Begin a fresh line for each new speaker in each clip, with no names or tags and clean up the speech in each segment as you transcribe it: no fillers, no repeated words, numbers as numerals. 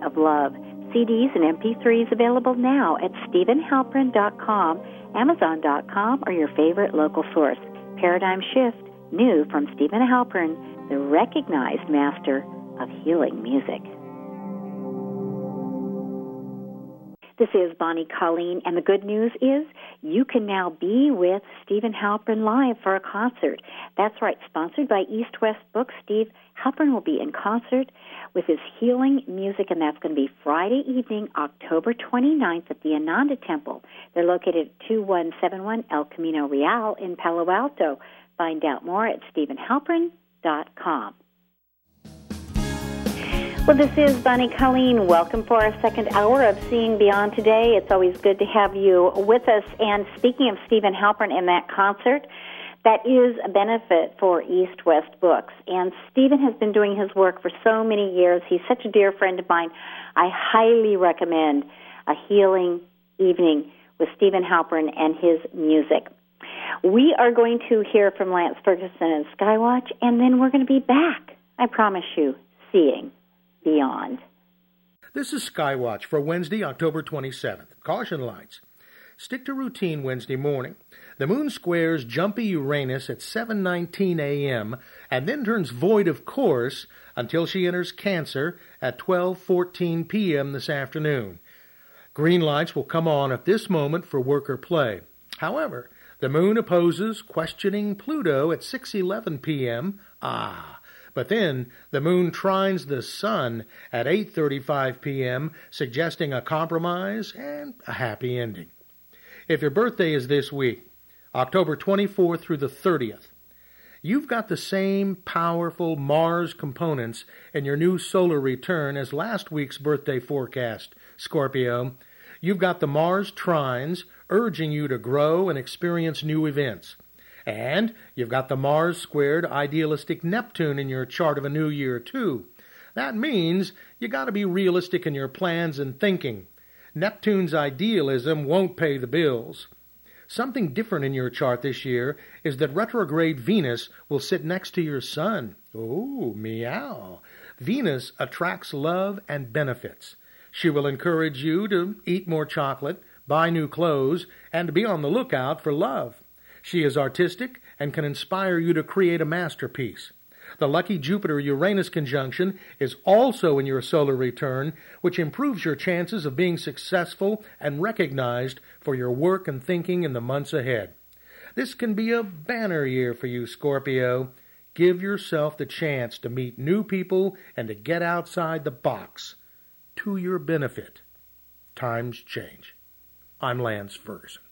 of Love. CDs and MP3s available now at StephenHalpern.com, Amazon.com, or your favorite local source. Paradigm Shift, new from Stephen Halpern, the recognized master of healing music. This is Bonnie Colleen, and the good news is you can now be with Stephen Halpern live for a concert. That's right, sponsored by East West Books. Steve Halpern will be in concert with his healing music, and that's going to be Friday evening, October 29th at the Ananda Temple. They're located at 2171 El Camino Real in Palo Alto. Find out more at StephenHalpern.com. Well, this is Bonnie Colleen. Welcome for our second hour of Seeing Beyond today. It's always good to have you with us. And speaking of Stephen Halpern and that concert, that is a benefit for East West Books. And Stephen has been doing his work for so many years. He's such a dear friend of mine. I highly recommend a healing evening with Stephen Halpern and his music. We are going to hear from Lance Ferguson and Skywatch, and then we're going to be back, I promise you, seeing beyond.
This is Skywatch for Wednesday, October 27th. Caution lights. Stick to routine Wednesday morning. The moon squares jumpy Uranus at 7:19 a.m. and then turns void of course until she enters Cancer at 12:14 p.m. this afternoon. Green lights will come on at this moment for work or play. However, the moon opposes questioning Pluto at 6:11 p.m. But then the moon trines the sun at 8:35 p.m., suggesting a compromise and a happy ending. If your birthday is this week, October 24th through the 30th, you've got the same powerful Mars components in your new solar return as last week's birthday forecast, Scorpio. You've got the Mars trines urging you to grow and experience new events. And you've got the Mars squared idealistic Neptune in your chart of a new year, too. That means you got to be realistic in your plans and thinking. Neptune's idealism won't pay the bills. Something different in your chart this year is that retrograde Venus will sit next to your sun. Oh, meow. Venus attracts love and benefits. She will encourage you to eat more chocolate, buy new clothes, and to be on the lookout for love. She is artistic and can inspire you to create a masterpiece. The lucky Jupiter-Uranus conjunction is also in your solar return, which improves your chances of being successful and recognized for your work and thinking in the months ahead. This can be a banner year for you, Scorpio. Give yourself the chance to meet new people and to get outside the box. To your benefit. Times change. I'm Lance Ferguson.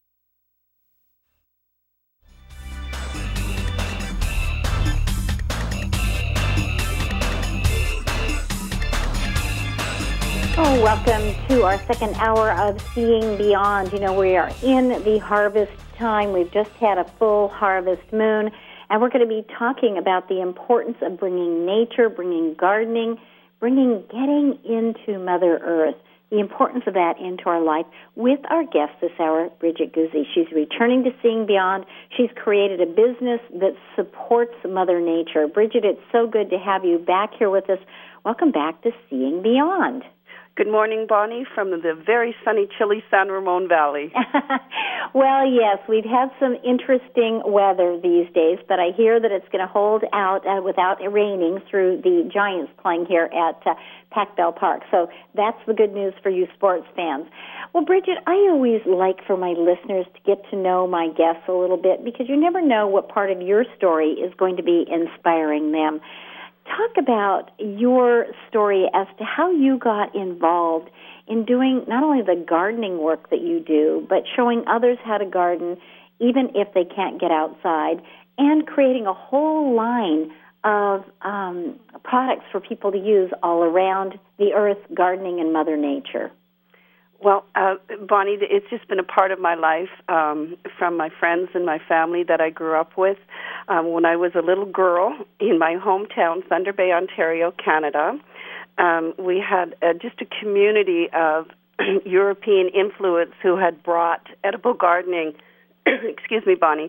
Oh, welcome to our second hour of Seeing Beyond. You know, we are in the harvest time. We've just had a full harvest moon, and we're going to be talking about the importance of bringing nature, bringing gardening, getting into Mother Earth, the importance of that into our life with our guest this hour, Bridget Guzzi. She's returning to Seeing Beyond. She's created a business that supports Mother Nature. Bridget, it's so good to have you back here with us. Welcome back to Seeing Beyond.
Good morning, Bonnie, from the very sunny, chilly San Ramon Valley.
Well, yes, we've had some interesting weather these days, but I hear that it's going to hold out without it raining through the Giants playing here at Pac Bell Park. So that's the good news for you sports fans. Well, Bridget, I always like for my listeners to get to know my guests a little bit because you never know what part of your story is going to be inspiring them. Talk about your story as to how you got involved in doing not only the gardening work that you do, but showing others how to garden even if they can't get outside, and creating a whole line of products for people to use all around the earth, gardening and Mother Nature.
Well, Bonnie, it's just been a part of my life from my friends and my family that I grew up with. When I was a little girl in my hometown, Thunder Bay, Ontario, Canada, we had just a community of European influence who had brought edible gardening excuse me, Bonnie,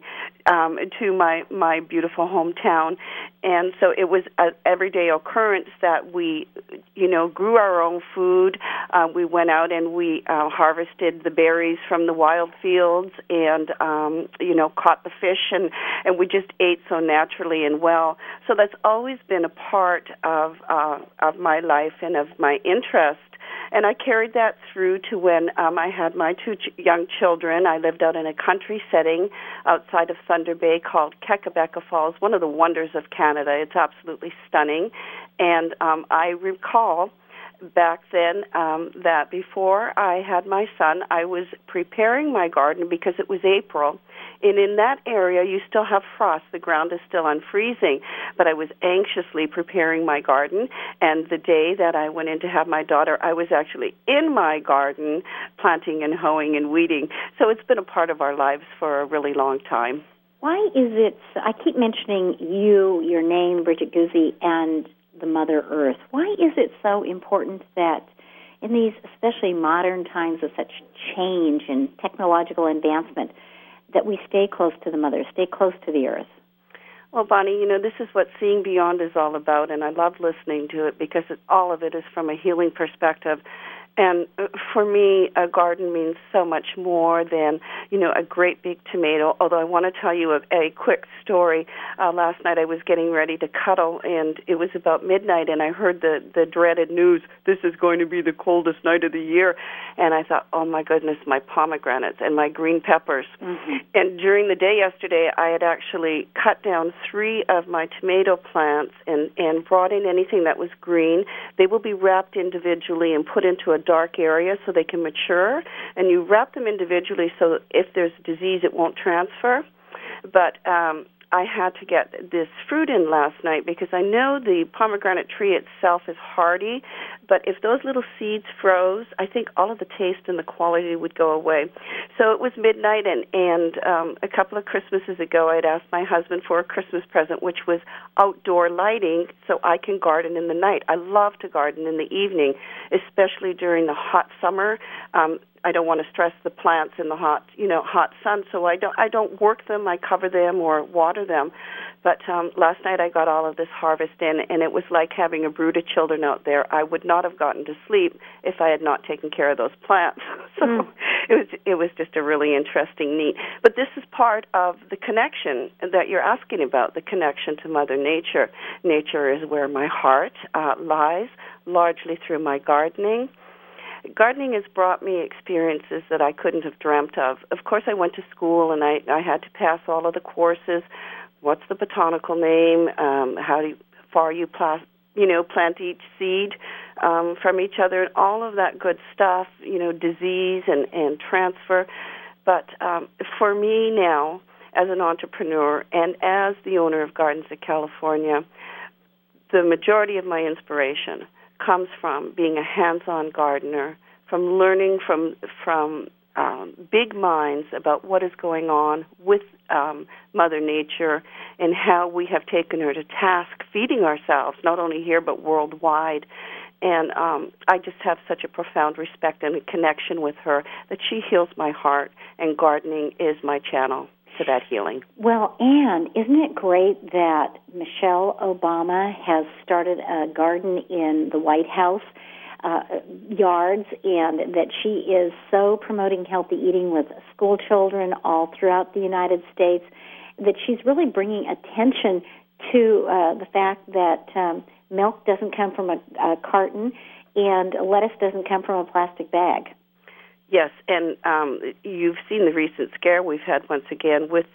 to my beautiful hometown. And so it was an everyday occurrence that we, grew our own food. We went out and we harvested the berries from the wild fields and, caught the fish, and we just ate so naturally and well. So that's always been a part of my life and of my interest. And I carried that through to when I had my two young children. I lived out in a country setting outside of Thunder Bay called Kekabeka Falls, one of the wonders of Canada. It's absolutely stunning. And I recall back then that before I had my son, I was preparing my garden because it was April. And in that area, you still have frost. The ground is still unfreezing. But I was anxiously preparing my garden. And the day that I went in to have my daughter, I was actually in my garden planting and hoeing and weeding. So it's been a part of our lives for a really long time.
Why is it, I keep mentioning your name, Bridget Guzzi, and the Mother Earth. Why is it so important that in these especially modern times of such change and technological advancement that we stay close to the Mother, stay close to the Earth?
Well, Bonnie, this is what Seeing Beyond is all about, and I love listening to it because all of it is from a healing perspective. And for me, a garden means so much more than, a great big tomato. Although I want to tell you a quick story. Last night I was getting ready to cuddle, and it was about midnight, and I heard the dreaded news, this is going to be the coldest night of the year. And I thought, oh, my goodness, my pomegranates and my green peppers. Mm-hmm. And during the day yesterday, I had actually cut down 3 of my tomato plants and brought in anything that was green. They will be wrapped individually and put into a dark area so they can mature, and you wrap them individually so that if there's disease it won't transfer. But I had to get this fruit in last night because I know the pomegranate tree itself is hardy, but if those little seeds froze, I think all of the taste and the quality would go away. So it was midnight, and a couple of Christmases ago, I'd asked my husband for a Christmas present, which was outdoor lighting so I can garden in the night. I love to garden in the evening, especially during the hot summer. I don't want to stress the plants in the hot sun, so I don't work them. I cover them or water them. But last night I got all of this harvest in, and it was like having a brood of children out there. I would not have gotten to sleep if I had not taken care of those plants. So it was just a really interesting, neat. But this is part of the connection that you're asking about, the connection to Mother Nature. Nature is where my heart lies, largely through my gardening. Gardening has brought me experiences that I couldn't have dreamt of. Of course, I went to school, and I had to pass all of the courses. What's the botanical name? How far you plant each seed from each other, and all of that good stuff, disease and transfer. But for me now, as an entrepreneur and as the owner of Gardens of California, the majority of my inspiration comes from being a hands-on gardener, from learning from big minds about what is going on with Mother Nature and how we have taken her to task feeding ourselves, not only here but worldwide. And I just have such a profound respect and a connection with her that she heals my heart, and gardening is my channel to that healing.
Well, Anne, isn't it great that Michelle Obama has started a garden in the White House yards, and that she is so promoting healthy eating with school children all throughout the United States, that she's really bringing attention to the fact that milk doesn't come from a carton and lettuce doesn't come from a plastic bag.
Yes, and you've seen the recent scare we've had once again with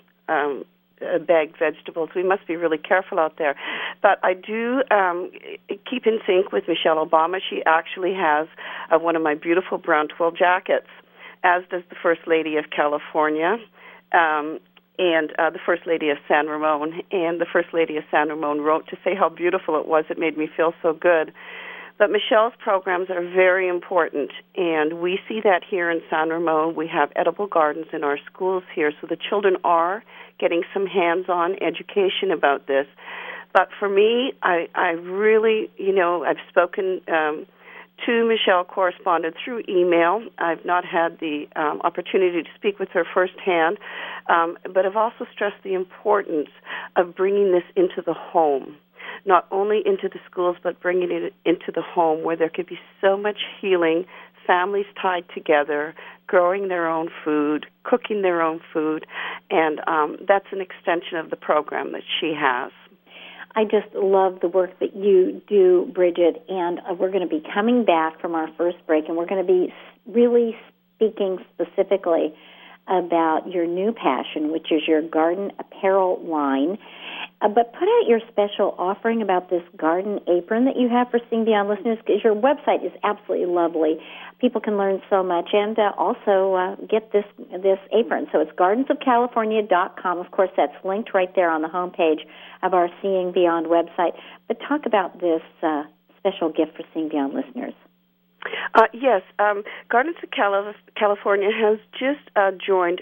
bagged vegetables. We must be really careful out there. But I do keep in sync with Michelle Obama. She actually has one of my beautiful brown twill jackets, as does the First Lady of California, and the First Lady of San Ramon. And the First Lady of San Ramon wrote to say how beautiful it was. It made me feel so good. But Michelle's programs are very important, and we see that here in San Ramon. We have edible gardens in our schools here, so the children are getting some hands-on education about this. But for me, I really, I've spoken to Michelle corresponded through email. I've not had the opportunity to speak with her firsthand, but I've also stressed the importance of bringing this into the home, not only into the schools, but bringing it into the home where there could be so much healing, families tied together, growing their own food, cooking their own food, and that's an extension of the program that she has.
I just love the work that you do, Bridget, and we're going to be coming back from our first break, and we're going to be really speaking specifically about your new passion, which is your garden apparel line. But put out your special offering about this garden apron that you have for Seeing Beyond listeners, because your website is absolutely lovely. People can learn so much, and also get this apron. So it's gardensofcalifornia.com. Of course, that's linked right there on the homepage of our Seeing Beyond website. But talk about this special gift for Seeing Beyond listeners.
Yes, Gardens of California has just joined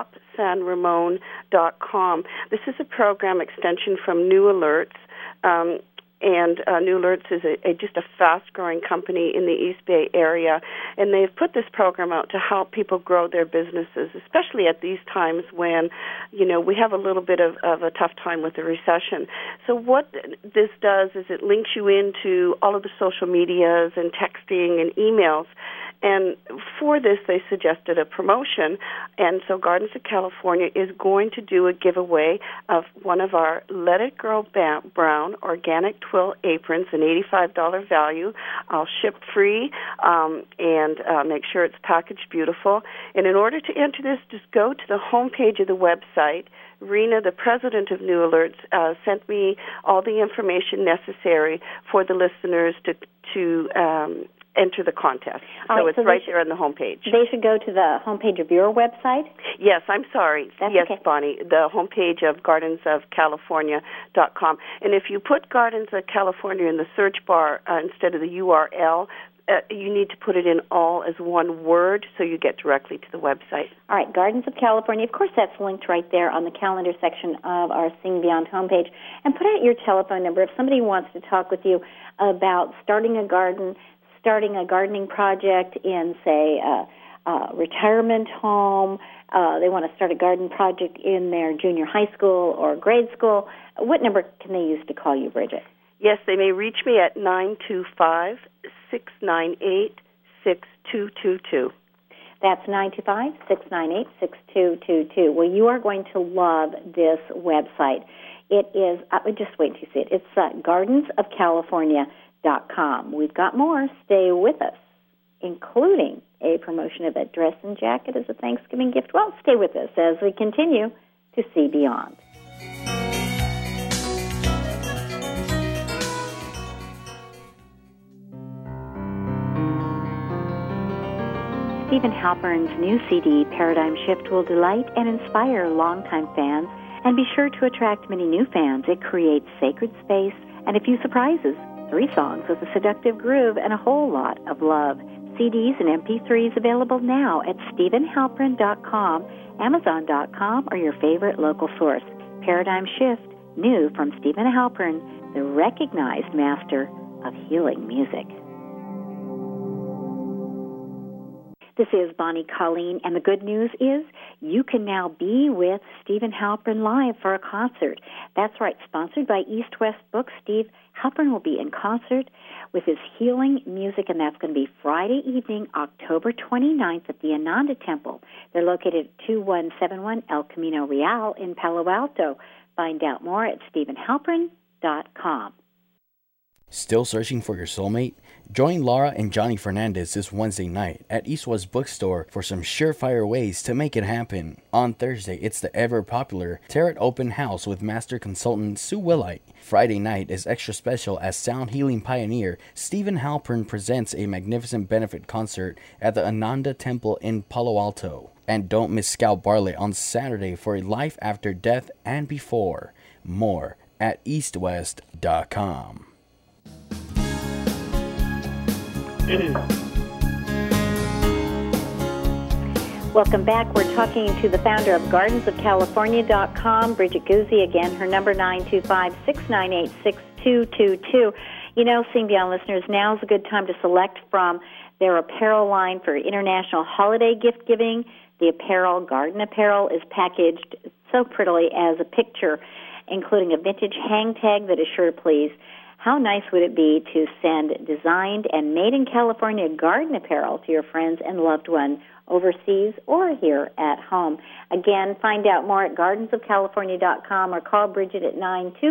ShopSanRamon.com. This is a program extension from New Alerts, and New Alerts is just a fast-growing company in the East Bay area, and they've put this program out to help people grow their businesses, especially at these times when, we have a little bit of a tough time with the recession. So what this does is it links you into all of the social medias and texting and emails. And for this, they suggested a promotion, and so Gardens of California is going to do a giveaway of one of our Let It Grow Brown organic twill aprons, an $85 value. I'll ship free and make sure it's packaged beautiful. And in order to enter this, just go to the homepage of the website. Rena, the president of New Alerts, sent me all the information necessary for the listeners to enter the contest. So it's right there on the homepage.
They should go to the homepage of your website?
Yes, I'm sorry. Yes, okay. Bonnie, the homepage of gardensofcalifornia.com. And if you put Gardens of California in the search bar instead of the URL, you need to put it in all as one word so you get directly to the website.
All right, Gardens of California. Of course, that's linked right there on the calendar section of our Seeing Beyond homepage. And put out your telephone number if somebody wants to talk with you about starting a garden, starting a gardening project in, say, a retirement home. They want to start a garden project in their junior high school or grade school. What number can they use to call you, Bridget?
Yes, they may reach me at 925-698-6222.
That's 925-698-6222. Well, you are going to love this website. It is, just wait till you see it. It's gardensofcalifornia.com. We've got more. Stay with us, including a promotion of a dress and jacket as a Thanksgiving gift. Well, stay with us as we continue to see beyond. Stephen Halpern's new CD, Paradigm Shift, will delight and inspire longtime fans and be sure to attract many new fans. It creates sacred space and a few surprises, 3 songs with a seductive groove and a whole lot of love. CDs and MP3s available now at StephenHalpern.com, Amazon.com, or your favorite local source. Paradigm Shift, new from Stephen Halpern, the recognized master of healing music. This is Bonnie Colleen, and the good news is you can now be with Stephen Halpern live for a concert. That's right, sponsored by East West Books. Steve Halpern will be in concert with his healing music, and that's going to be Friday evening, October 29th at the Ananda Temple. They're located at 2171 El Camino Real in Palo Alto. Find out more at StephenHalpern.com.
Still searching for your soulmate? Join Laura and Johnny Fernandez this Wednesday night at East West Bookstore for some surefire ways to make it happen. On Thursday, it's the ever-popular Tarot Open House with Master Consultant Sue Willite. Friday night is extra special as sound healing pioneer Stephen Halpern presents a magnificent benefit concert at the Ananda Temple in Palo Alto. And don't miss Scout Bartlett on Saturday for a Life After Death and Before. More at eastwest.com.
Welcome back. We're talking to the founder of GardensOfCalifornia.com, Bridget Guzzi. Again, her number 925-698-6222. You know, Seeing Beyond listeners, now's a good time to select from their apparel line for international holiday gift giving. The apparel, garden apparel, is packaged so prettily as a picture, including a vintage hang tag that is sure to please. How nice would it be to send designed and made in California garden apparel to your friends and loved ones overseas or here at home? Again, find out more at gardensofcalifornia.com or call Bridget at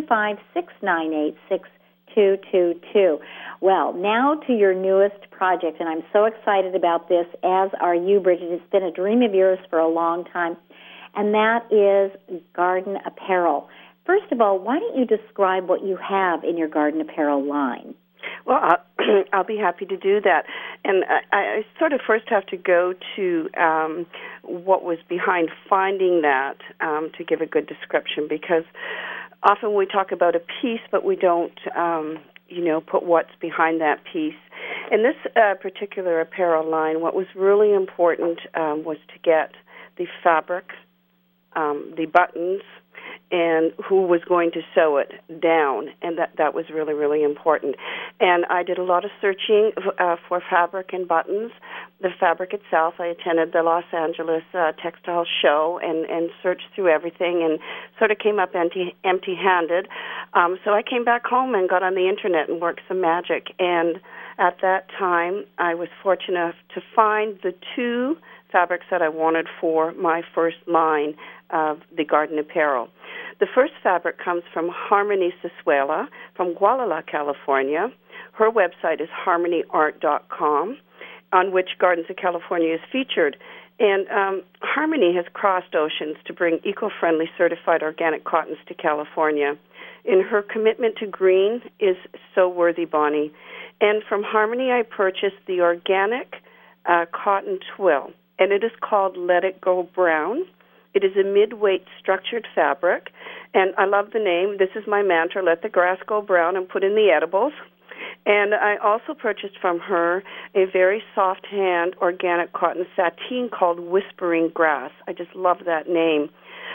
925-698-6222. Well, now to your newest project, and I'm so excited about this, as are you, Bridget. It's been a dream of yours for a long time, and that is garden apparel. First of all, why don't you describe what you have in your garden apparel line?
Well, I'll be happy to do that. And I sort of first have to go to what was behind finding that to give a good description, because often we talk about a piece, but we don't, put what's behind that piece. In this particular apparel line, what was really important was to get the fabric, the buttons, and who was going to sew it down, and that was really, really important. And I did a lot of searching for fabric and buttons. The fabric itself, I attended the Los Angeles Textile Show and searched through everything and sort of came up empty-handed. So I came back home and got on the Internet and worked some magic. And at that time, I was fortunate enough to find the two fabrics that I wanted for my first line of the garden apparel. The first fabric comes from Harmony Sisuela from Gualala, California. Her website is harmonyart.com, on which Gardens of California is featured. And Harmony has crossed oceans to bring eco-friendly certified organic cottons to California. And her commitment to green is so worthy, Bonnie. And from Harmony, I purchased the organic cotton twill, and it is called Let It Go Brown. It is a mid-weight structured fabric, and I love the name. This is my mantra, let the grass go brown and put in the edibles. And I also purchased from her a very soft-hand organic cotton sateen called Whispering Grass. I just love that name.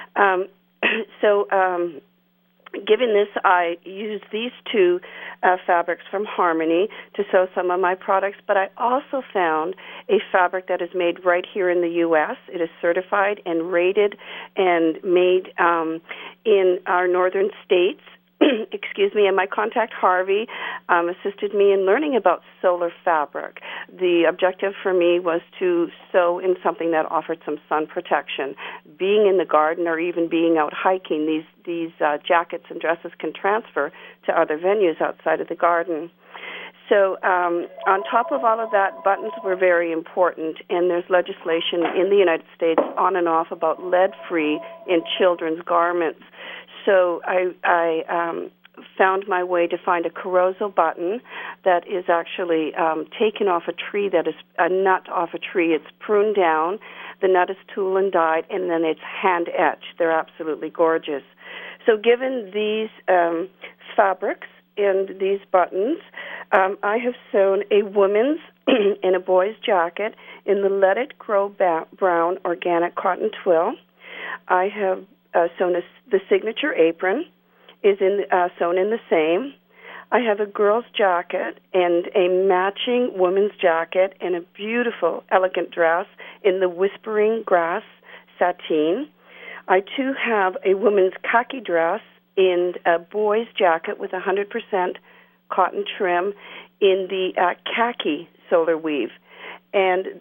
Given this, I used these two fabrics from Harmony to sew some of my products, but I also found a fabric that is made right here in the U.S. It is certified and rated and made in our northern states. Excuse me, and my contact Harvey assisted me in learning about solar fabric. The objective for me was to sew in something that offered some sun protection. Being in the garden or even being out hiking, these jackets and dresses can transfer to other venues outside of the garden. So on top of all of that, buttons were very important, and there's legislation in the United States on and off about lead-free in children's garments. So I found my way to find a Carozo button that is actually taken off a tree, that is a nut off a tree. It's pruned down, the nut is tool and dyed, and then it's hand-etched. They're absolutely gorgeous. So given these fabrics and these buttons, I have sewn a woman's and a boy's jacket in the Let It Grow Brown organic cotton twill. I have sewn the signature apron is sewn in the same. I have a girl's jacket and a matching woman's jacket and a beautiful, elegant dress in the Whispering Grass sateen. I, too, have a woman's khaki dress in a boy's jacket with 100% cotton trim in the khaki solar weave. And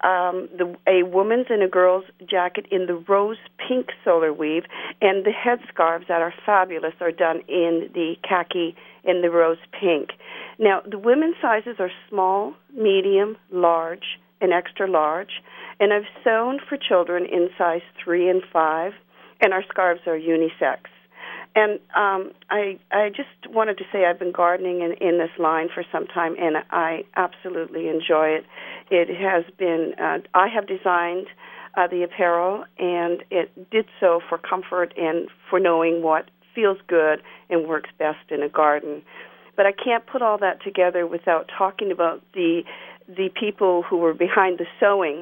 a woman's and a girl's jacket in the rose pink solar weave, and the headscarves that are fabulous are done in the khaki in the rose pink. Now, the women's sizes are small, medium, large, and extra large, and I've sewn for children in size 3 and 5, and our scarves are unisex. And I just wanted to say I've been gardening in this line for some time, and I absolutely enjoy it. It has been, I have designed the apparel, and it did so for comfort and for knowing what feels good and works best in a garden. But I can't put all that together without talking about the people who were behind the sewing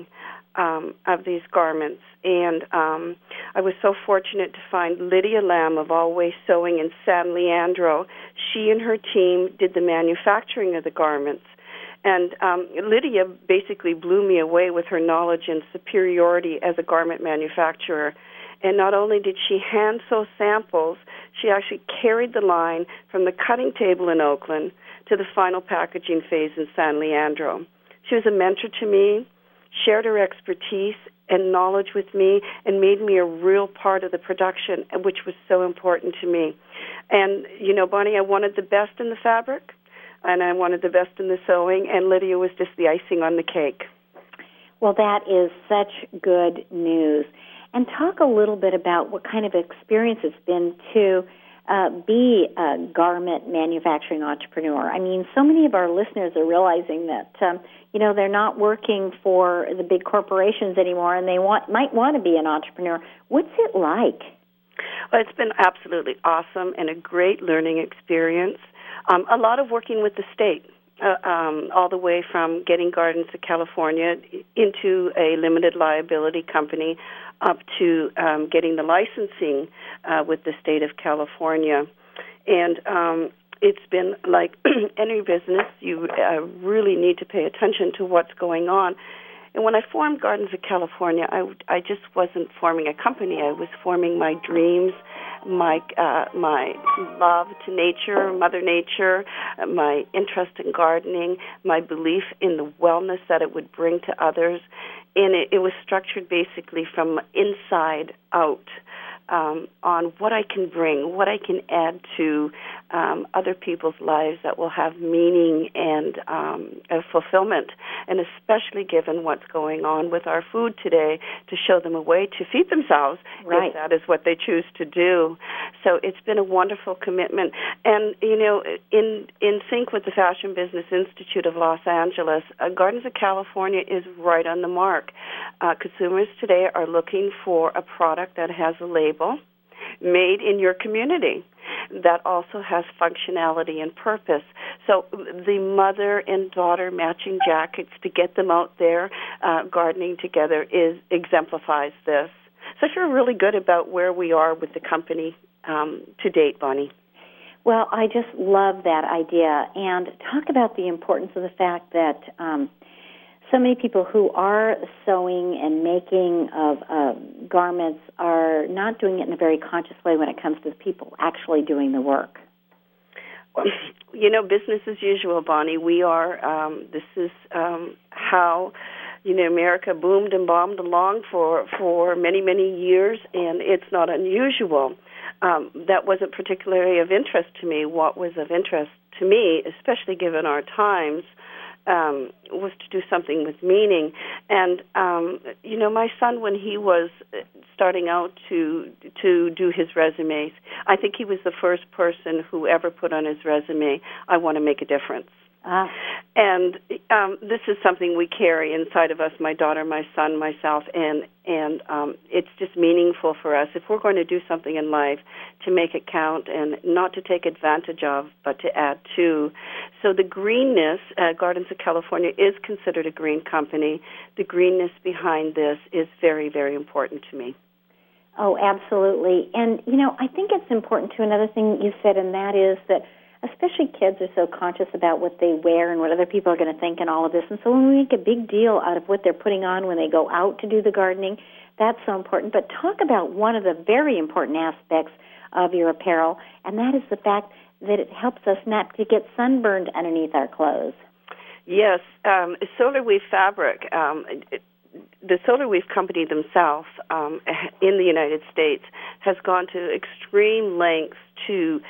of these garments. And I was so fortunate to find Lydia Lamb of All Way Sewing in San Leandro. She and her team did the manufacturing of the garments. And Lydia basically blew me away with her knowledge and superiority as a garment manufacturer. And not only did she hand sew samples, she actually carried the line from the cutting table in Oakland to the final packaging phase in San Leandro. She was a mentor to me, shared her expertise and knowledge with me, and made me a real part of the production, which was so important to me. And, you know, Bonnie, I wanted the best in the fabric, and I wanted the best in the sewing, and Lydia was just the icing on the cake.
Well, that is such good news. And talk a little bit about what kind of experience it's been to be a garment manufacturing entrepreneur. I mean, so many of our listeners are realizing that, they're not working for the big corporations anymore, and they might want to be an entrepreneur. What's it like?
Well, it's been absolutely awesome and a great learning experience. A lot of working with the state, all the way from getting Gardens of California into a limited liability company up to getting the licensing with the state of California. And it's been like any business, you really need to pay attention to what's going on. And when I formed Gardens of California, I just wasn't forming a company. I was forming my dreams, my love to nature, Mother Nature, my interest in gardening, my belief in the wellness that it would bring to others. And it was structured basically from inside out. On what I can bring, what I can add to other people's lives that will have meaning and fulfillment, and especially given what's going on with our food today, to show them a way to feed themselves,
right,
if that is what they choose to do. So it's been a wonderful commitment. And, you know, in sync with the Fashion Business Institute of Los Angeles, Gardens of California is right on the mark. Consumers today are looking for a product that has a label made in your community that also has functionality and purpose. So the mother and daughter matching jackets to get them out there gardening together exemplifies this. So I feel really good about where we are with the company to date, Bonnie.
Well, I just love that idea. And talk about the importance of the fact that so many people who are sewing and making of garments are not doing it in a very conscious way when it comes to the people actually doing the work.
Well, you know, business as usual, Bonnie. We are, this is how, you know, America boomed and bombed along for many, many years, and it's not unusual. That wasn't particularly of interest to me. What was of interest to me, especially given our times, was to do something with meaning. And, you know, my son, when he was starting out to do his resumes, I think he was the first person who ever put on his resume, I want to make a difference. And this is something we carry inside of us, my daughter, my son, myself, and it's just meaningful for us. If we're going to do something in life, to make it count and not to take advantage of, but to add to. So the greenness, Gardens of California is considered a green company. The greenness behind this is very, very important to me.
Oh, absolutely. And, you know, I think it's important, too, another thing you said, and that is that especially kids are so conscious about what they wear and what other people are going to think and all of this. And so when we make a big deal out of what they're putting on when they go out to do the gardening, that's so important. But talk about one of the very important aspects of your apparel, and that is the fact that it helps us not to get sunburned underneath our clothes.
Yes, Solar Weave fabric. The Solar Weave company themselves in the United States has gone to extreme lengths to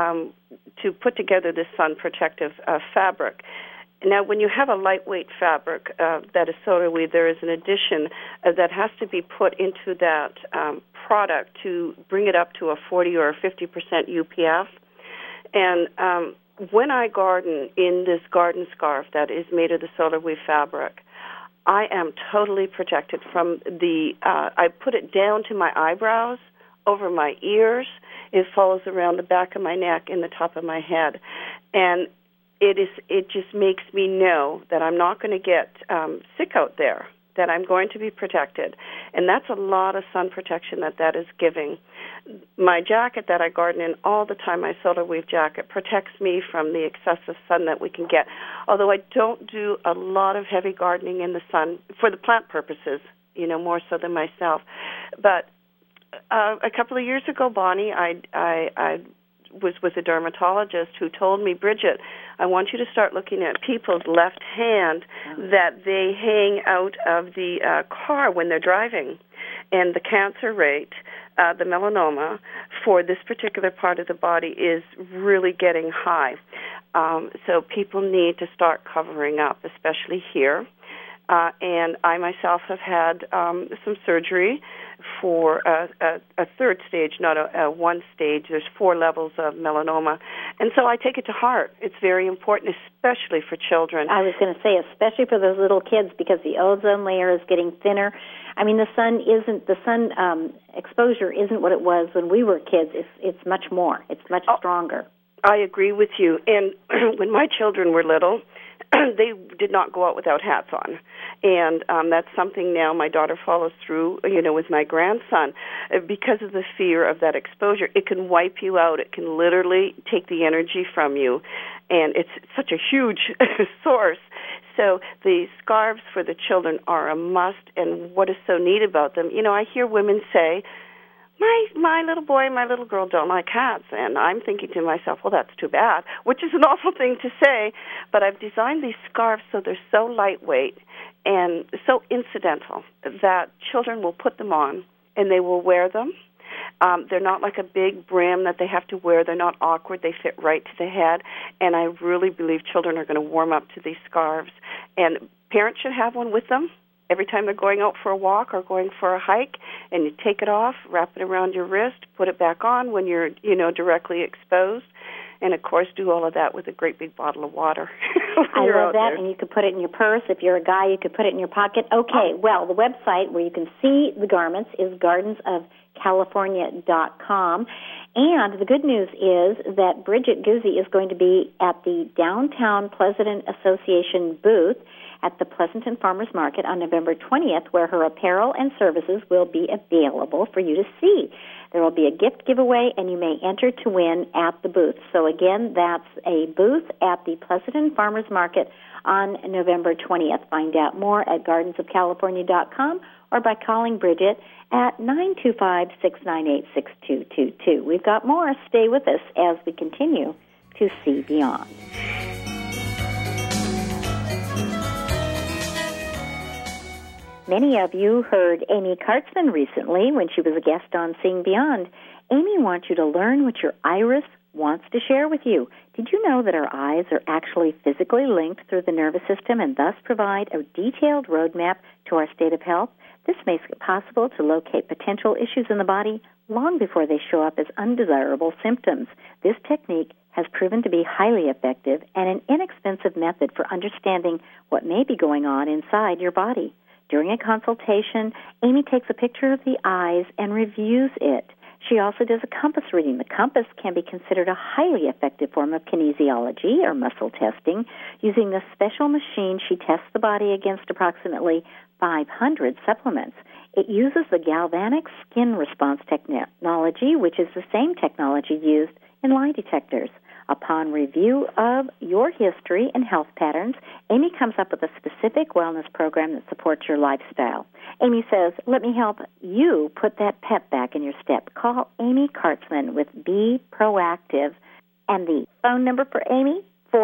put together this sun protective fabric. Now, when you have a lightweight fabric that is Solar Weave, there is an addition that has to be put into that product to bring it up to a 40 or 50% UPF. And when I garden in this garden scarf that is made of the Solar Weave fabric, I am totally protected from I put it down to my eyebrows, over my ears. It follows around the back of my neck and the top of my head. And it just makes me know that I'm not going to get sick out there. that I'm going to be protected. And that's a lot of sun protection that is giving. My jacket that I garden in all the time, my solar weave jacket, protects me from the excessive sun that we can get. Although I don't do a lot of heavy gardening in the sun for the plant purposes, more so than myself. But a couple of years ago, Bonnie, I was with a dermatologist who told me, Bridget, I want you to start looking at people's left hand that they hang out of the car when they're driving. And the cancer rate, the melanoma, for this particular part of the body is really getting high. So people need to start covering up, especially here. And I myself have had some surgery for a third stage, not a one stage. There's 4 levels of melanoma. And so I take it to heart. It's very important, especially for children.
I was going to say, especially for those little kids, because the ozone layer is getting thinner. I mean, the sun exposure isn't what it was when we were kids. It's much more. It's much stronger.
I agree with you. And when my children were little, they did not go out without hats on. And that's something now my daughter follows through, with my grandson. Because of the fear of that exposure, it can wipe you out. It can literally take the energy from you. And it's such a huge source. So the scarves for the children are a must. And what is so neat about them, I hear women say, my little boy and my little girl don't like hats. And I'm thinking to myself, well, that's too bad, which is an awful thing to say. But I've designed these scarves so they're so lightweight and so incidental that children will put them on and they will wear them. They're not like a big brim that they have to wear. They're not awkward. They fit right to the head. And I really believe children are going to warm up to these scarves. And parents should have one with them every time they're going out for a walk or going for a hike, and you take it off, wrap it around your wrist, put it back on when you're, directly exposed, and, of course, do all of that with a great big bottle of water.
I love that, and you could put it in your purse. If you're a guy, you could put it in your pocket. Okay, well, the website where you can see the garments is gardensofcalifornia.com, and the good news is that Bridget Guzzi is going to be at the Downtown Pleasanton Association booth at the Pleasanton Farmers Market on November 20th, where her apparel and services will be available for you to see. There will be a gift giveaway, and you may enter to win at the booth. So again, that's a booth at the Pleasanton Farmers Market on November 20th. Find out more at gardensofcalifornia.com or by calling Bridget at 925-698-6222. We've got more. Stay with us as we continue to see beyond. Many of you heard Amy Kartzman recently when she was a guest on Seeing Beyond. Amy wants you to learn what your iris wants to share with you. Did you know that our eyes are actually physically linked through the nervous system and thus provide a detailed roadmap to our state of health? This makes it possible to locate potential issues in the body long before they show up as undesirable symptoms. This technique has proven to be highly effective and an inexpensive method for understanding what may be going on inside your body. During a consultation, Amy takes a picture of the eyes and reviews it. She also does a compass reading. The compass can be considered a highly effective form of kinesiology or muscle testing. Using this special machine, she tests the body against approximately 500 supplements. It uses the galvanic skin response technology, which is the same technology used in lie detectors. Upon review of your history and health patterns, Amy comes up with a specific wellness program that supports your lifestyle. Amy says, let me help you put that pep back in your step. Call Amy Kartzman with Be Proactive. And the phone number for Amy,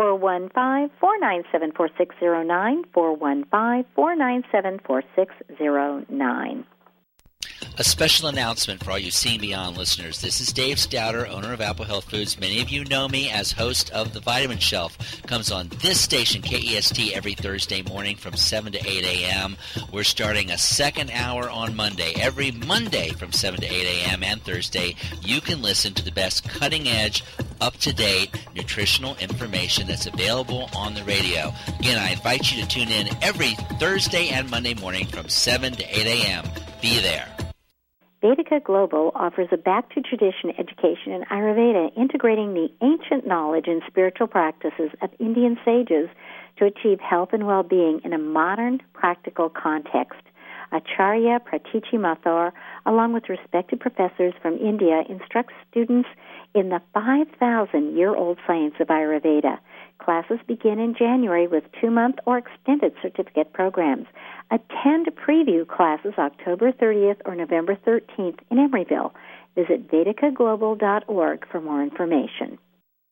415-497-4609, 415-497-4609.
A special announcement for all you Seeing Beyond listeners. This is Dave Stouter, owner of Apple Health Foods. Many of you know me as host of The Vitamin Shelf. Comes on this station, KEST, every Thursday morning from 7 to 8 a.m. We're starting a second hour on Monday. Every Monday from 7 to 8 a.m. and Thursday, you can listen to the best cutting-edge, up-to-date nutritional information that's available on the radio. Again, I invite you to tune in every Thursday and Monday morning from 7 to 8 a.m. Be there.
Vedika Global offers a back-to-tradition education in Ayurveda, integrating the ancient knowledge and spiritual practices of Indian sages to achieve health and well-being in a modern, practical context. Acharya Pratichi Mathur, along with respected professors from India, instructs students in the 5,000-year-old science of Ayurveda. Classes begin in January with 2-month or extended certificate programs. Attend preview classes October 30th or November 13th in Emeryville. Visit VedicaGlobal.org for more information.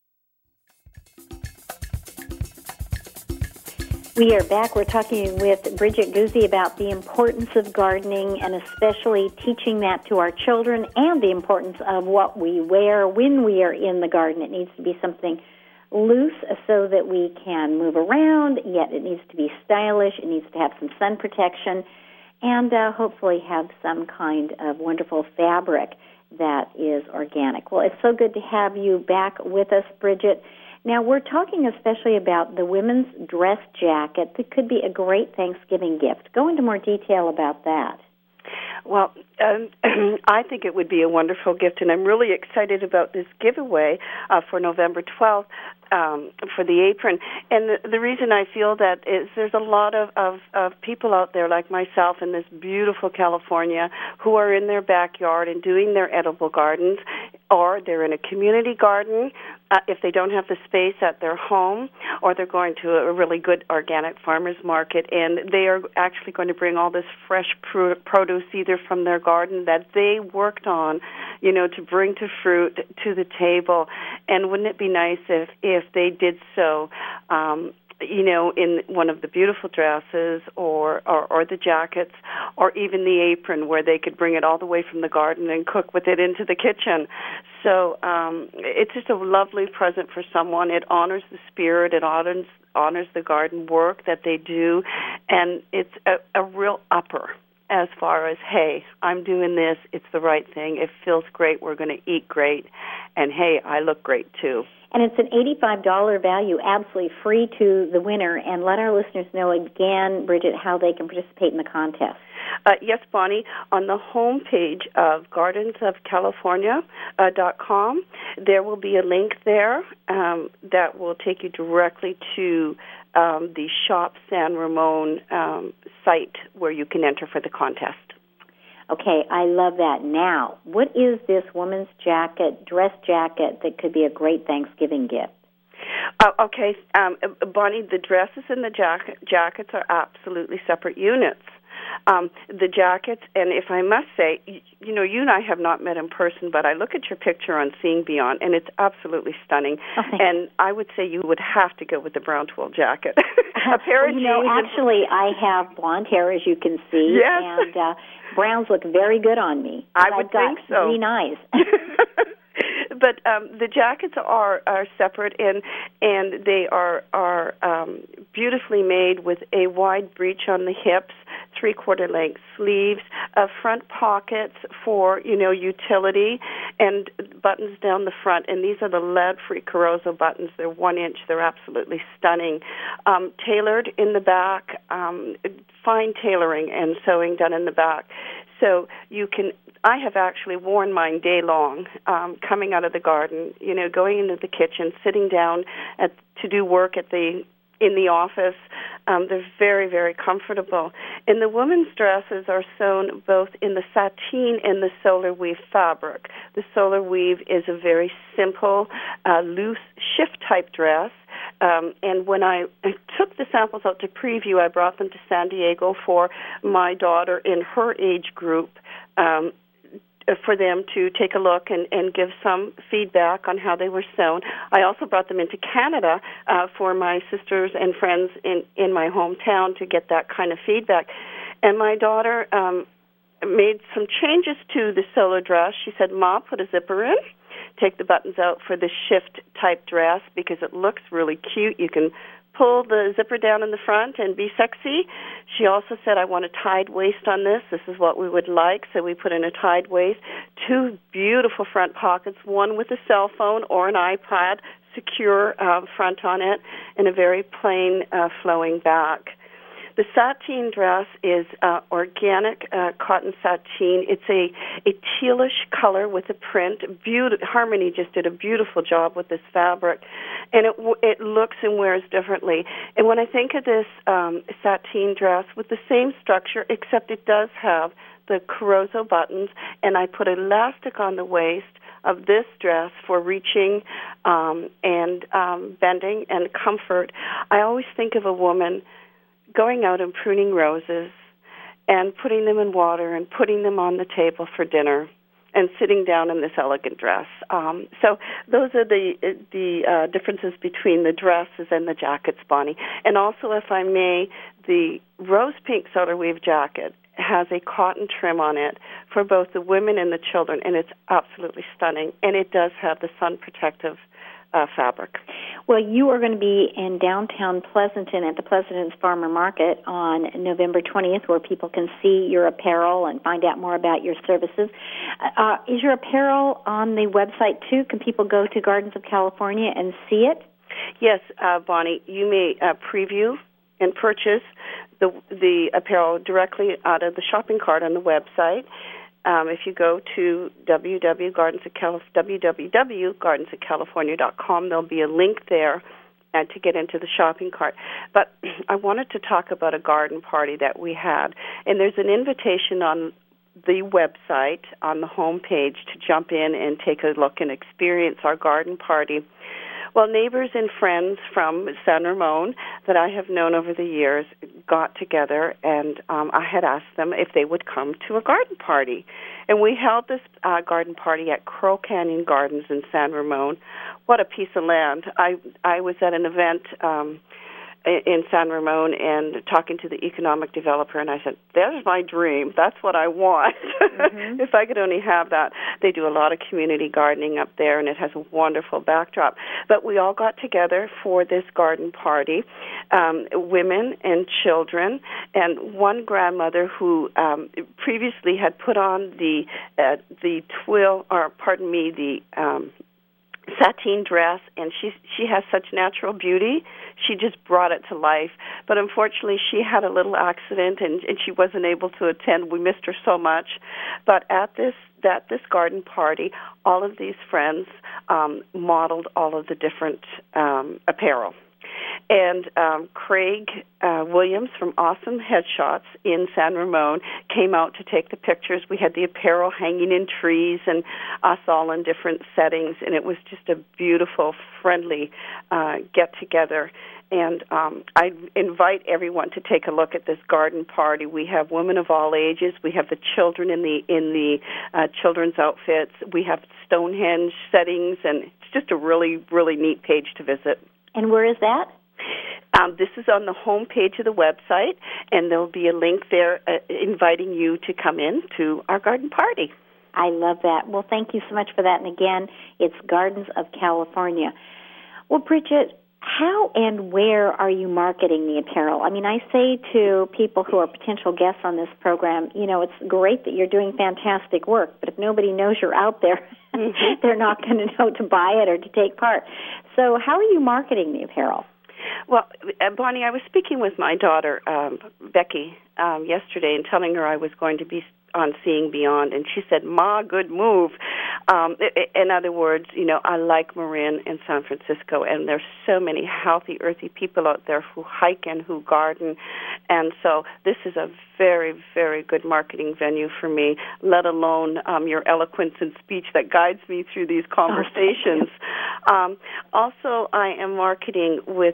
We are back. We're talking with Bridget Guzzi about the importance of gardening and especially teaching that to our children and the importance of what we wear when we are in the garden. It needs to be something loose so that we can move around, yet it needs to be stylish. It needs to have some sun protection and hopefully have some kind of wonderful fabric that is organic. Well, it's so good to have you back with us, Bridget. Now, we're talking especially about the women's dress jacket that could be a great Thanksgiving gift. Go into more detail about that.
Well, I think it would be a wonderful gift, and I'm really excited about this giveaway for November 12th for the apron. And the reason I feel that is there's a lot of people out there like myself in this beautiful California who are in their backyard and doing their edible gardens, or they're in a community garden if they don't have the space at their home, or they're going to a really good organic farmer's market, and they are actually going to bring all this fresh produce either from their garden that they worked on, to bring to fruit to the table. And wouldn't it be nice if they did so, in one of the beautiful dresses or the jackets or even the apron where they could bring it all the way from the garden and cook with it into the kitchen. So it's just a lovely present for someone. It honors the spirit. It honors the garden work that they do. And it's a real upper as far as, hey, I'm doing this. It's the right thing. It feels great. We're going to eat great. And, hey, I look great, too.
And it's an $85 value, absolutely free to the winner. And let our listeners know again, Bridget, how they can participate in the contest.
Yes, Bonnie. On the home page of gardensofcalifornia.com, there will be a link there that will take you directly to the Shop San Ramon site where you can enter for the contest.
Okay, I love that. Now, what is this woman's jacket, dress jacket, that could be a great Thanksgiving gift?
Okay, Bonnie, the dresses and the jackets are absolutely separate units. The jackets, and if I must say, you and I have not met in person, but I look at your picture on Seeing Beyond, and it's absolutely stunning. Okay. And I would say you would have to go with the brown twill jacket. A pair of jeans.
Actually, I have blonde hair, as you can see,
yes.
And browns look very good on me.
I would think so.
Green eyes.
But the jackets are separate, and they are beautifully made with a wide breech on the hips, 3/4 length sleeves, front pockets for utility, and buttons down the front. And these are the lead-free Carozo buttons. They're 1 inch. They're absolutely stunning. Tailored in the back, fine tailoring and sewing done in the back. So you can. I have actually worn mine day long, coming out of the garden, going into the kitchen, sitting down to do work in the office. They're very, very comfortable. And the women's dresses are sewn both in the sateen and the solar weave fabric. The solar weave is a very simple, loose shift-type dress. And when I took the samples out to preview, I brought them to San Diego for my daughter in her age group, for them to take a look and give some feedback on how they were sewn. I also brought them into Canada for my sisters and friends in my hometown to get that kind of feedback. And my daughter made some changes to the solar dress. She said, "Ma, put a zipper in. Take the buttons out for the shift-type dress because it looks really cute. You can pull the zipper down in the front and be sexy." She also said, "I want a tied waist on this. This is what we would like." So we put in a tied waist, 2 beautiful front pockets, one with a cell phone or an iPad, secure front on it, and a very plain flowing back. The sateen dress is organic cotton sateen. It's a tealish color with a print. Harmony just did a beautiful job with this fabric, and it looks and wears differently. And when I think of this sateen dress with the same structure, except it does have the Carozo buttons, and I put elastic on the waist of this dress for reaching and bending and comfort, I always think of a woman going out and pruning roses and putting them in water and putting them on the table for dinner and sitting down in this elegant dress. So those are the differences between the dresses and the jackets, Bonnie. And also, if I may, the rose pink solar weave jacket has a cotton trim on it for both the women and the children, and it's absolutely stunning. And it does have the sun protective fabric.
Well, you are going to be in downtown Pleasanton at the Pleasanton's Farmer Market on November 20th, where people can see your apparel and find out more about your services. Is your apparel on the website, too? Can people go to Gardens of California and see it?
Yes, Bonnie. You may preview and purchase the apparel directly out of the shopping cart on the website. If you go to www.gardensofcalifornia.com, there'll be a link there to get into the shopping cart. But I wanted to talk about a garden party that we had, and there's an invitation on the website on the home page to jump in and take a look and experience our garden party. Well, neighbors and friends from San Ramon that I have known over the years got together, and I had asked them if they would come to a garden party. And we held this garden party at Crow Canyon Gardens in San Ramon. What a piece of land. I was at an event in San Ramon and talking to the economic developer, and I said, there's my dream. That's what I want. Mm-hmm. If I could only have that. They do a lot of community gardening up there, and it has a wonderful backdrop. But we all got together for this garden party, women and children, and one grandmother who previously had put on the sateen dress, and she has such natural beauty. She just brought it to life. But unfortunately, she had a little accident, and she wasn't able to attend. We missed her so much. But at this garden party, all of these friends modeled all of the different apparel. And Craig Williams from Awesome Headshots in San Ramon came out to take the pictures. We had the apparel hanging in trees and us all in different settings, and it was just a beautiful, friendly get-together. And I invite everyone to take a look at this garden party. We have women of all ages. We have the children in the children's outfits. We have Stonehenge settings, and it's just a really, really neat page to visit.
And where is that?
This is on the home page of the website, and there'll be a link there inviting you to come in to our garden party.
I love that. Well, thank you so much for that. And again, it's Gardens of California. Well, Bridget, how and where are you marketing the apparel? I mean, I say to people who are potential guests on this program, it's great that you're doing fantastic work, but if nobody knows you're out there, mm-hmm. they're not going to know to buy it or to take part. So how are you marketing the apparel?
Well, Bonnie, I was speaking with my daughter, Becky, yesterday and telling her I was going to be on Seeing Beyond, and she said, "Ma, good move." In other words, I like Marin and San Francisco, and there's so many healthy, earthy people out there who hike and who garden, and so this is a very, very good marketing venue for me, let alone your eloquence and speech that guides me through these conversations. Also, I am marketing with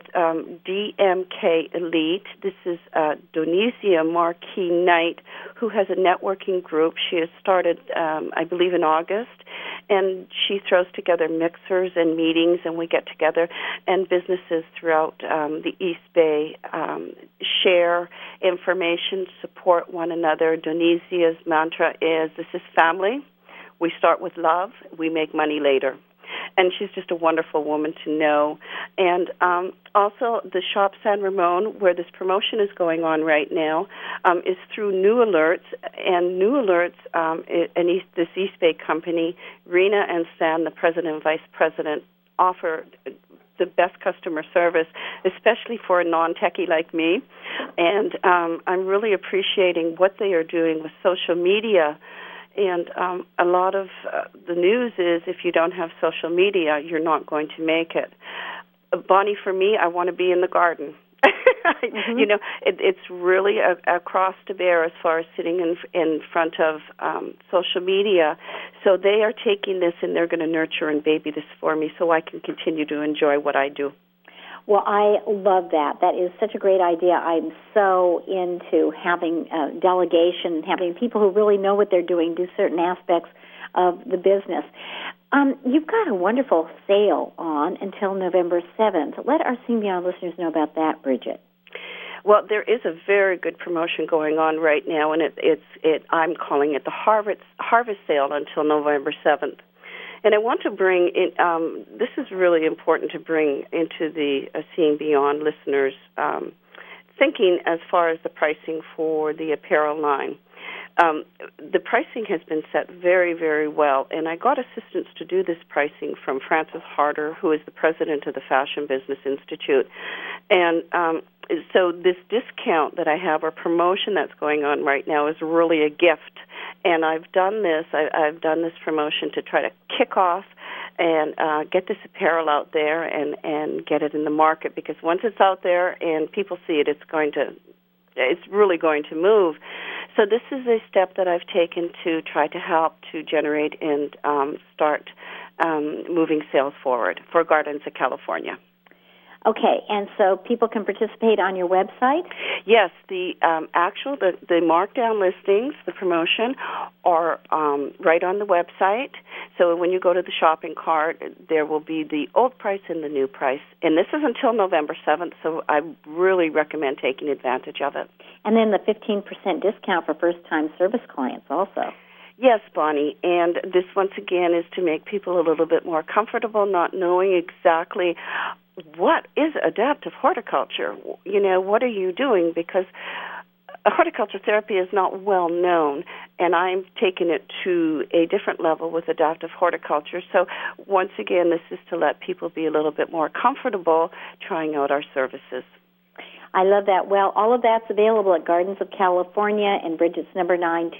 DMK Elite. This is Donisia Marquis Knight, who has a networking group. She has started, I believe, in August, and she throws together mixers and meetings, and we get together, and businesses throughout the East Bay share information, support one another. Donesia's mantra is, this is family. We start with love. We make money later. And she's just a wonderful woman to know. And also the Shop San Ramon, where this promotion is going on right now, is through New Alerts. And New Alerts, this East Bay company, Rena and Stan, the president and vice president, offer the best customer service, especially for a non-techie like me. And I'm really appreciating what they are doing with social media. And a lot of the news is if you don't have social media, you're not going to make it. Bonnie, for me, I want to be in the garden. Mm-hmm. You know, it's really a cross to bear as far as sitting in front of social media. So they are taking this and they're going to nurture and baby this for me so I can continue to enjoy what I do.
Well, I love that. That is such a great idea. I'm so into having delegation, having people who really know what they're doing do certain aspects of the business. You've got a wonderful sale on until November 7th. Let our Seeing Beyond listeners know about that, Bridget.
Well, there is a very good promotion going on right now, and I'm calling it the Harvest Sale until November 7th. And I want to bring in, this is really important to bring into the Seeing Beyond listeners' thinking as far as the pricing for the apparel line. The pricing has been set very, very well, and I got assistance to do this pricing from Frances Harder, who is the president of the Fashion Business Institute. And so this discount that I have, or promotion that's going on right now, is really a gift. And I've done this promotion to try to kick off and get this apparel out there and get it in the market, because once it's out there and people see it, it's really going to move. So this is a step that I've taken to try to help to generate and start moving sales forward for Gardens of California.
Okay, and so people can participate on your website?
Yes, the markdown listings, the promotion, are right on the website. So when you go to the shopping cart, there will be the old price and the new price. And this is until November 7th, so I really recommend taking advantage of it.
And then the 15% discount for first-time service clients also.
Yes, Bonnie, and this once again is to make people a little bit more comfortable, not knowing exactly what is adaptive horticulture. You know, what are you doing? Because horticulture therapy is not well known, and I'm taking it to a different level with adaptive horticulture. So once again, this is to let people be a little bit more comfortable trying out our services.
I love that. Well, all of that's available at Gardens of California, and Bridget's number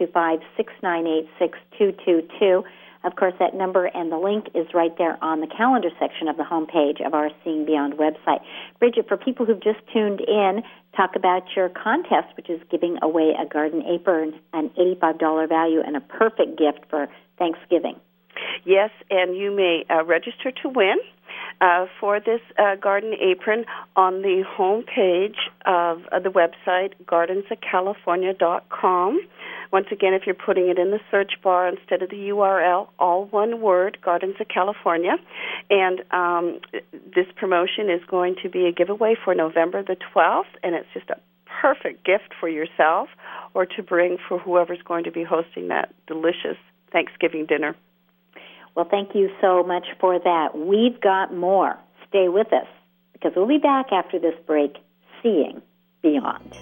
925-698-6222. Of course, that number and the link is right there on the calendar section of the homepage of our Seeing Beyond website. Bridget, for people who've just tuned in, talk about your contest, which is giving away a garden apron, an $85 value, and a perfect gift for Thanksgiving.
Yes, and you may register to win for this garden apron on the home page of the website, gardensofcalifornia.com. Once again, if you're putting it in the search bar instead of the URL, all one word, Gardens of California. And this promotion is going to be a giveaway for November the 12th, and it's just a perfect gift for yourself or to bring for whoever's going to be hosting that delicious Thanksgiving dinner.
Well, thank you so much for that. We've got more. Stay with us, because we'll be back after this break, Seeing Beyond.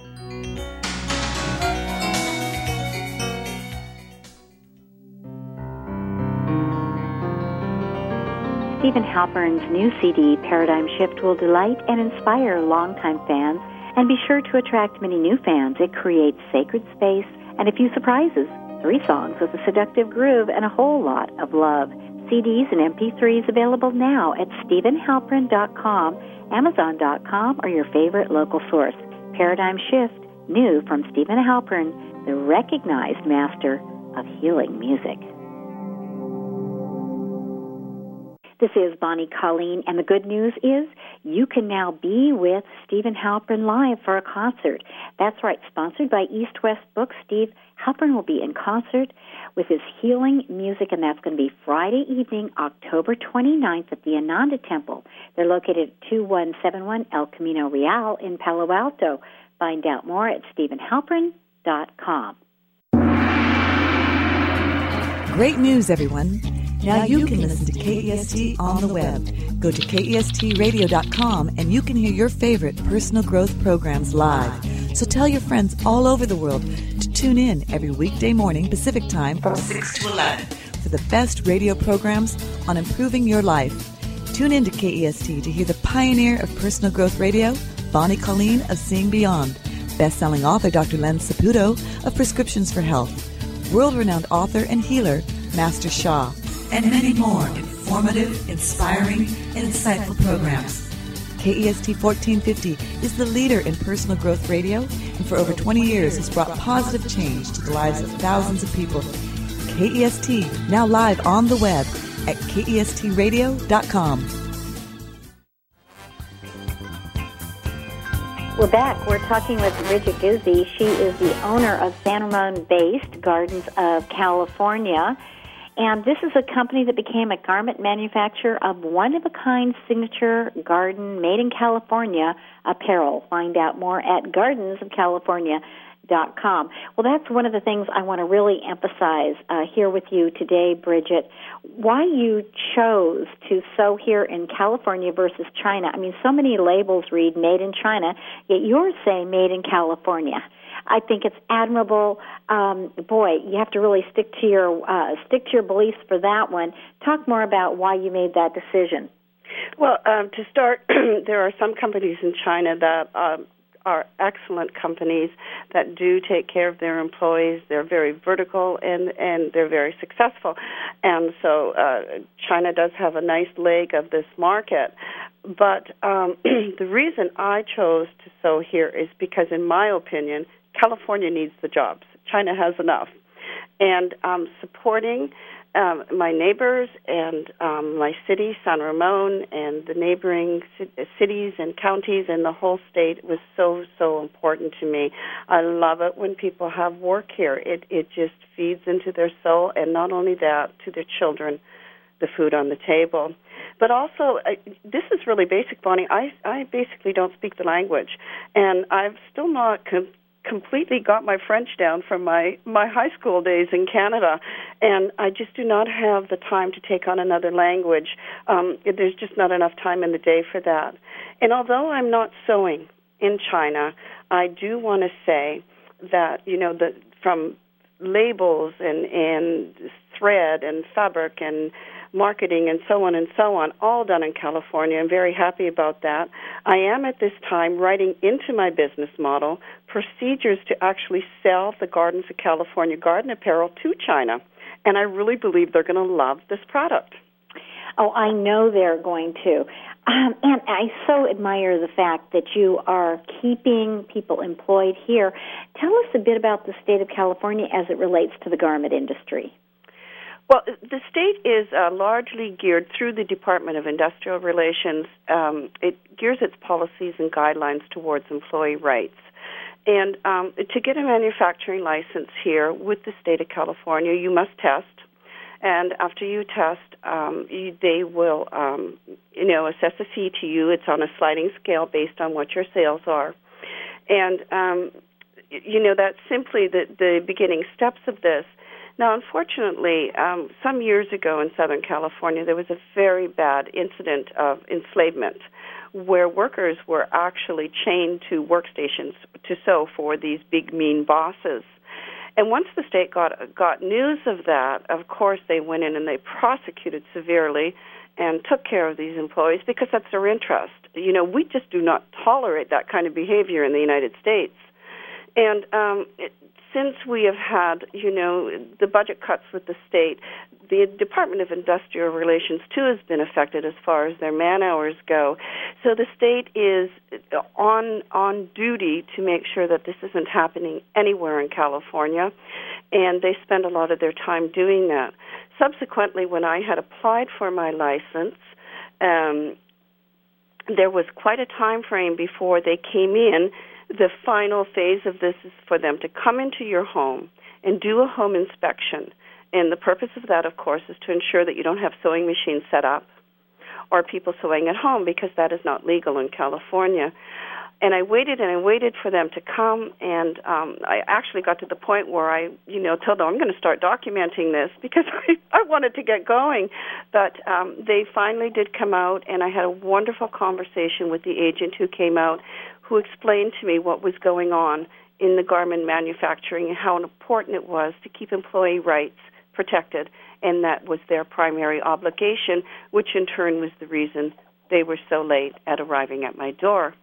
Stephen Halpern's new CD, Paradigm Shift, will delight and inspire longtime fans and be sure to attract many new fans. It creates sacred space and a few surprises. 3 songs with a seductive groove and a whole lot of love. CDs and MP3s available now at StephenHalpern.com, Amazon.com, or your favorite local source. Paradigm Shift, new from Stephen Halpern, the recognized master of healing music. This is Bonnie Colleen, and the good news is you can now be with Stephen Halpern live for a concert. That's right, sponsored by East West Books. Steve Halpern will be in concert with his healing music, and that's going to be Friday evening, October 29th at the Ananda Temple. They're located at 2171 El Camino Real in Palo Alto. Find out more at StephenHalpern.com.
Great news, everyone. Now you can listen to KEST on the web. Go to KESTradio.com and you can hear your favorite personal growth programs live. So tell your friends all over the world to tune in every weekday morning Pacific Time from 6 to 11 for the best radio programs on improving your life. Tune in to KEST to hear the pioneer of personal growth radio, Bonnie Colleen of Seeing Beyond, best-selling author Dr. Len Saputo of Prescriptions for Health, world-renowned author and healer Master Sha, and many more informative, inspiring, and insightful programs. KEST 1450 is the leader in personal growth radio, and for over 20 years has brought positive change to the lives of thousands of people. KEST, now live on the web at KESTradio.com.
We're back. We're talking with Bridget Guzzi. She is the owner of San Ramon-based Gardens of California. And this is a company that became a garment manufacturer of one-of-a-kind signature garden made in California apparel. Find out more at gardensofcalifornia.com. Well, that's one of the things I want to really emphasize here with you today, Bridget. Why you chose to sew here in California versus China. I mean, so many labels read made in China, yet yours say made in California. I think it's admirable. Boy, you have to really stick to your beliefs for that one. Talk more about why you made that decision.
Well, to start, there are some companies in China that are excellent companies that do take care of their employees. They're very vertical and they're very successful. And so China does have a nice leg of this market. But the reason I chose to sew here is because, in my opinion, California needs the jobs. China has enough. And supporting my neighbors and my city, San Ramon, and the neighboring cities and counties and the whole state was so, so important to me. I love it when people have work here. It just feeds into their soul, and not only that, to their children, the food on the table. But also, this is really basic, Bonnie. I basically don't speak the language, and I've still not completely got my French down from my high school days in Canada, and I just do not have the time to take on another language. There's just not enough time in the day for that. And although I'm not sewing in China, I do want to say that, from labels and thread and fabric and marketing and so on, all done in California. I'm very happy about that. I am at this time writing into my business model procedures to actually sell the Gardens of California garden apparel to China, and I really believe they're going to love this product.
Oh, I know they're going to. And I so admire the fact that you are keeping people employed here. Tell us a bit about the state of California as it relates to the garment industry.
Well, the state is largely geared through the Department of Industrial Relations. It gears its policies and guidelines towards employee rights. And to get a manufacturing license here with the state of California, you must test. And after you test, they will, assess a fee to you. It's on a sliding scale based on what your sales are. And, that's simply the beginning steps of this. Now, unfortunately, some years ago in Southern California, there was a very bad incident of enslavement where workers were actually chained to workstations to sew for these big, mean bosses. And once the state got news of that, of course, they went in and they prosecuted severely and took care of these employees because that's their interest. We just do not tolerate that kind of behavior in the United States. And since we have had, the budget cuts with the state, the Department of Industrial Relations, too, has been affected as far as their man hours go. So the state is on duty to make sure that this isn't happening anywhere in California, and they spend a lot of their time doing that. Subsequently, when I had applied for my license, there was quite a time frame before they came in. The final phase of this is for them to come into your home and do a home inspection. And the purpose of that, of course, is to ensure that you don't have sewing machines set up or people sewing at home, because that is not legal in California. And I waited for them to come, and I actually got to the point where I, told them I'm going to start documenting this because I wanted to get going. But they finally did come out, and I had a wonderful conversation with the agent who came out, who explained to me what was going on in the garment manufacturing and how important it was to keep employee rights protected, and that was their primary obligation, which in turn was the reason they were so late at arriving at my door.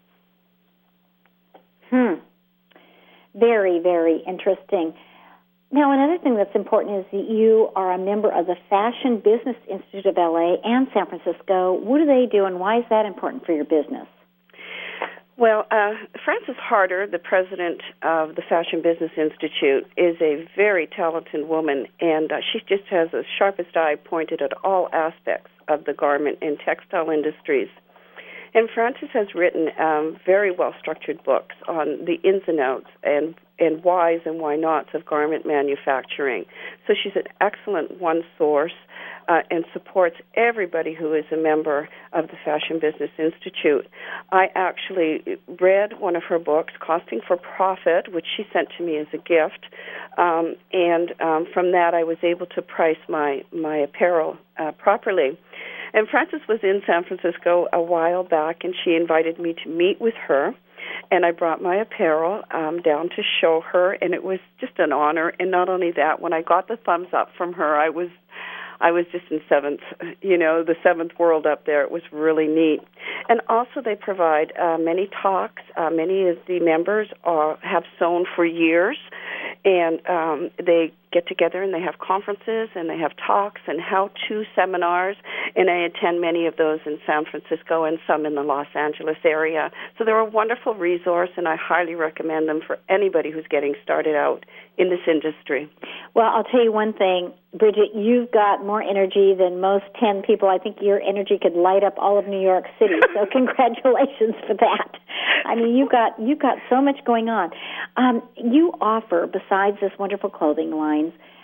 Very, very interesting. Now, another thing that's important is that you are a member of the Fashion Business Institute of LA and San Francisco. What do they do, and why is that important for your business?
Well, Frances Harder, the president of the Fashion Business Institute, is a very talented woman, and she just has the sharpest eye pointed at all aspects of the garment and textile industries. And Frances has written very well-structured books on the ins and outs and whys and why nots of garment manufacturing. So she's an excellent one source and supports everybody who is a member of the Fashion Business Institute. I actually read one of her books, Costing for Profit, which she sent to me as a gift, and from that I was able to price my apparel properly. And Frances was in San Francisco a while back, and she invited me to meet with her, and I brought my apparel down to show her, and it was just an honor. And not only that, when I got the thumbs up from her, I was just in the seventh world up there. It was really neat. And also they provide many talks. Many of the members have sewn for years, and they get together and they have conferences and they have talks and how-to seminars, and I attend many of those in San Francisco and some in the Los Angeles area. So they're a wonderful resource, and I highly recommend them for anybody who's getting started out in this industry.
Well, I'll tell you one thing, Bridget, you've got more energy than most 10 people. I think your energy could light up all of New York City, so congratulations for that. I mean, you've got so much going on. You offer, besides this wonderful clothing line,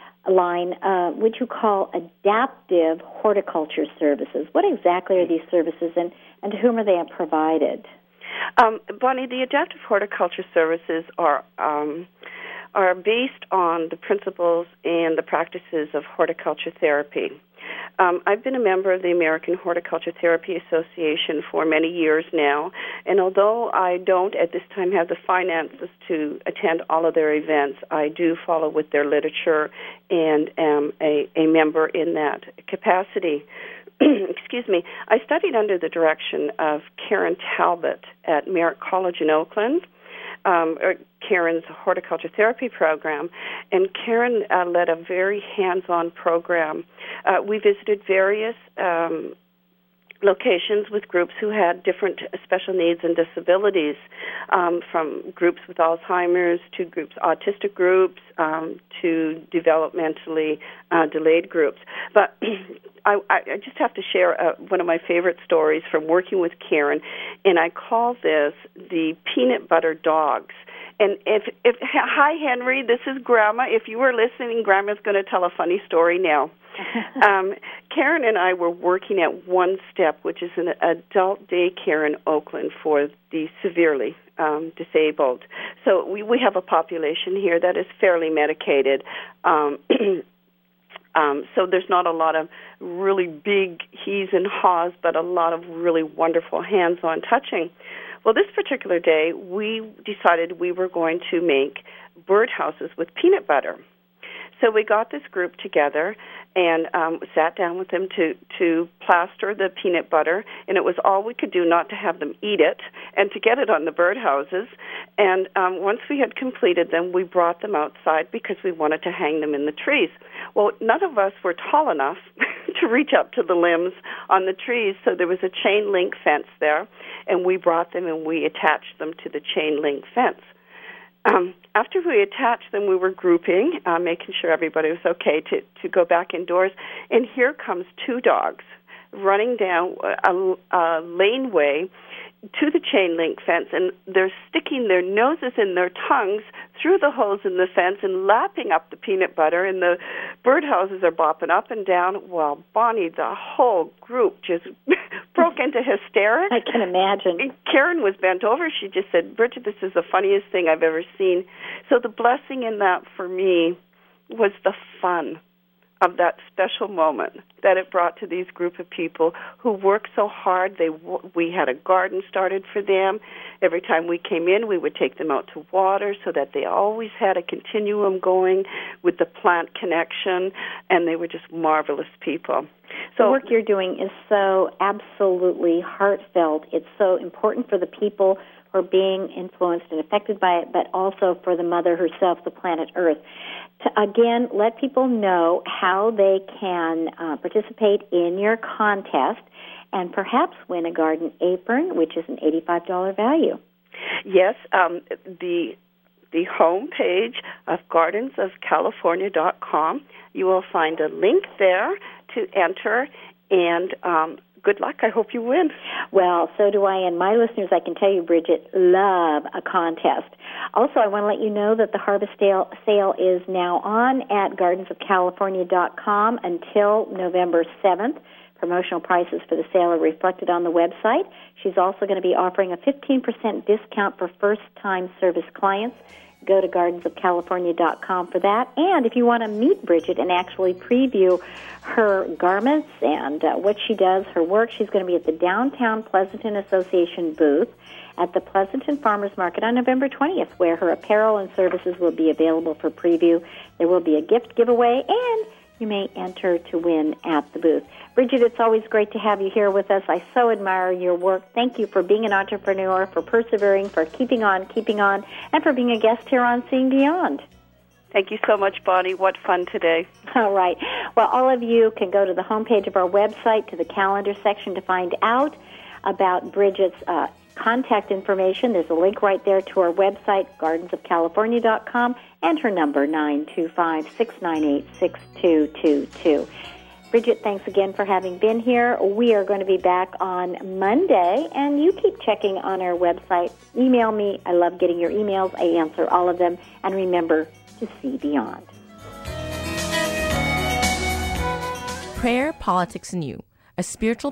what you call adaptive horticulture services. What exactly are these services, and to whom are they provided?
Bonnie, the adaptive horticulture services are based on the principles and the practices of horticulture therapy. I've been a member of the American Horticulture Therapy Association for many years now, and although I don't at this time have the finances to attend all of their events, I do follow with their literature and am a member in that capacity. Excuse me. I studied under the direction of Karen Talbot at Merritt College in Oakland, Karen's horticulture therapy program, and Karen led a very hands-on program. We visited various locations with groups who had different special needs and disabilities, from groups with Alzheimer's to autistic groups, to developmentally delayed groups. But I just have to share one of my favorite stories from working with Karen, and I call this the peanut butter dogs. And hi, Henry, this is Grandma. If you were listening, Grandma's going to tell a funny story now. Karen and I were working at One Step, which is an adult daycare in Oakland for the severely disabled. So we have a population here that is fairly medicated. So there's not a lot of really big he's and haws, but a lot of really wonderful hands-on touching. Well, this particular day, we decided we were going to make birdhouses with peanut butter. So we got this group together and sat down with them to plaster the peanut butter, and it was all we could do not to have them eat it and to get it on the birdhouses. And once we had completed them, we brought them outside because we wanted to hang them in the trees. Well, none of us were tall enough to reach up to the limbs on the trees, so there was a chain link fence there, and we brought them and we attached them to the chain link fence. After we attached them, we were grouping, making sure everybody was okay to go back indoors. And here comes two dogs running down a laneway to the chain link fence, and they're sticking their noses and their tongues through the holes in the fence and lapping up the peanut butter, and the birdhouses are bopping up and down. Well, Bonnie, the whole group just broke into hysterics.
I can imagine.
And Karen was bent over. She just said, Bridget, this is the funniest thing I've ever seen. So the blessing in that for me was the fun of that special moment that it brought to these group of people who worked so hard. We had a garden started for them. Every time we came in, we would take them out to water so that they always had a continuum going with the plant connection, and they were just marvelous people.
The work you're doing is so absolutely heartfelt. It's so important for the people who are being influenced and affected by it, but also for the mother herself, the planet Earth. To, again, let people know how they can participate in your contest and perhaps win a garden apron, which is an $85 value.
Yes, the homepage of gardensofcalifornia.com, you will find a link there to enter, and good luck. I hope you win.
Well, so do I, and my listeners, I can tell you, Bridget, love a contest. Also, I want to let you know that the harvest sale is now on at gardensofcalifornia.com until November 7th. Promotional prices for the sale are reflected on the website. She's also going to be offering a 15% discount for first-time service clients. Go to gardensofcalifornia.com for that. And if you want to meet Bridget and actually preview her garments and what she does, her work, she's going to be at the Downtown Pleasanton Association booth at the Pleasanton Farmers Market on November 20th, where her apparel and services will be available for preview. There will be a gift giveaway, and you may enter to win at the booth. Bridget, it's always great to have you here with us. I so admire your work. Thank you for being an entrepreneur, for persevering, for keeping on, and for being a guest here on Seeing Beyond.
Thank you so much, Bonnie. What fun today.
All right. Well, all of you can go to the homepage of our website, to the calendar section, to find out about Bridget's contact information. There's a link right there to our website, gardensofcalifornia.com, and her number, 925-698-6222. Bridget, thanks again for having been here. We are going to be back on Monday, and you keep checking on our website. Email me. I love getting your emails. I answer all of them. And remember to see beyond.
Prayer, Politics, and You, a spiritual